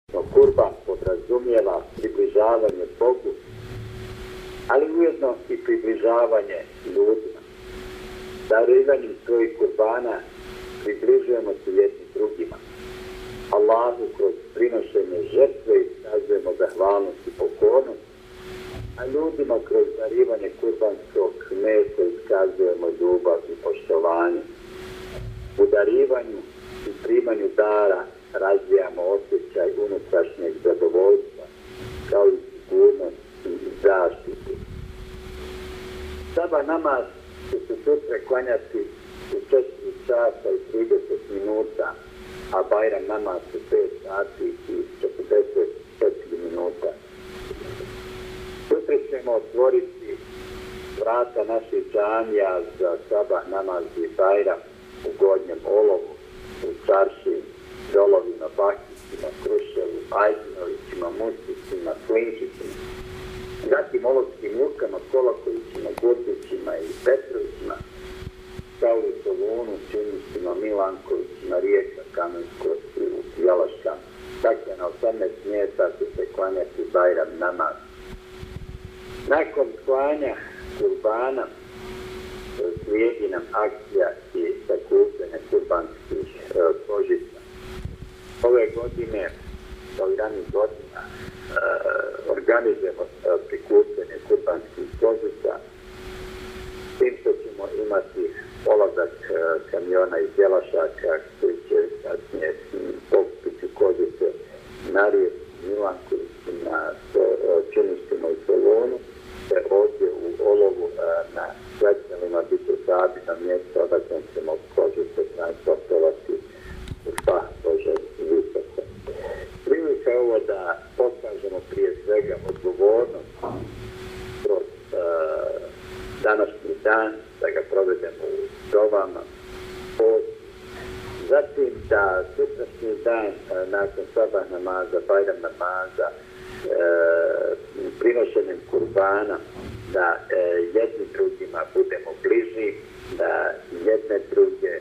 kurban podrazumijeva približavanje Bogu, ali ujedno i približavanje ljudima. Darivanjem svojih kurbana približujemo se jednim drugima. Allahu kroz prinošenje žrtve iskazujemo zahvalnost i pokornost, a ljudima kroz darivanje kurbanskog mesa iskazujemo ljubav i poštovanje. U darivanju i primanju dara razvijamo osjećaj unutrašnjeg zadovoljstva, kao i sigurnost i zaštitu. Sabah namaz će se sutra klanjati u 4 sata i 30 minuta, a Bajram namaz u 5 sati i 44 minuta. Sutra ćemo otvoriti vrata naših džamija za sabah namaz i Bajram u Gornjem Olovu, u Čarši, Dolovima, Bakicima, Kruševu, Ajdinovićima, Musticima, Klinčićima, zatim Olovskim Lukama, Kolakovićima, Gurbićima i Petrovićima, kao u Solunu, Činićima, Milankovićima, Rijeka, Kamensko i Jalaška. Dakle, na 18 mjesta će se klanjati Bajram namaz. Nakon klanja kurbana slijedi nam akcija i sakupljanje kurbanskih kožica. Ove godine, kao i ranih godina, organizujemo prikupljanje kurbanskih kožica, s tim što ćemo imati polazak kamiona iz Jelašaka koji će kasnije pokupiti kožice na Rijeku, Milankoviću, na Činištima i Solunu, te ovdje u Olovu na Svetljanima bit će sabina mjesta, odakle ćemo kožice transportovati u Fah Bože visoko. Prilika je ovo da pokažemo prije svega odgovornost kroz današnji dan, da ga provedemo u dovama, zatim da sutrašnji dan nakon sabah namaza, Bajram namaza, prinošenjem kurbana, da jedni drugima budemo bliži, da jedne druge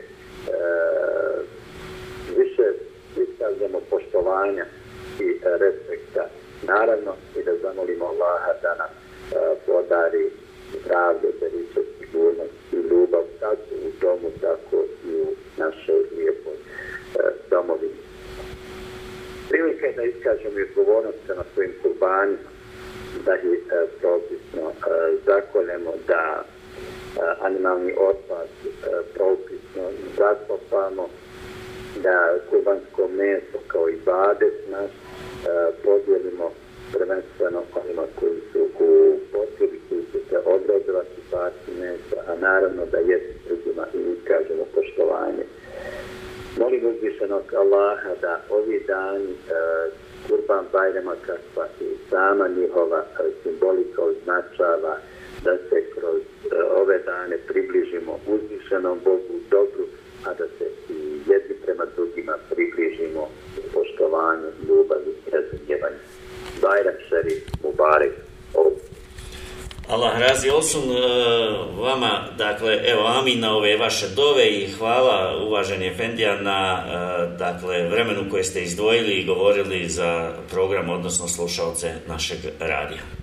više iskazujemo poštovanja i respekta. Naravno i da zamolimo Allaha da nam podari zdravlje, beričet, sigurnost i ljubav, kako u domu, tako i u našoj lijepoj domovini. Prilika je da iskažemo i odgovornost na svojim kurbanima, da ih propisno zakoljemo, da animalni otpad propisno zakopamo, da kurbansko meso kao i ibadet naš podijelimo prvenstveno onima koji su u potrebi, koji su se odrazovati parti mesa, a naravno da jednim drugima i iskažemo poštovanje. Molim uzvišenog Allaha da ovi dani kurban Bajrama, kakva i sama njihova simbolika označava, da se kroz ove dane približimo uzvišenom Bogu u dobru, a da se i jedni prema drugima približimo u poštovanju, ljubavi i razumijevanju. Bajram šerif Mubarek. Allah razi olsun vama, dakle, evo amin na ove vaše dove i hvala uvaženi Efendija na dakle, vremenu koje ste izdvojili i govorili za program, odnosno slušalce našeg radija.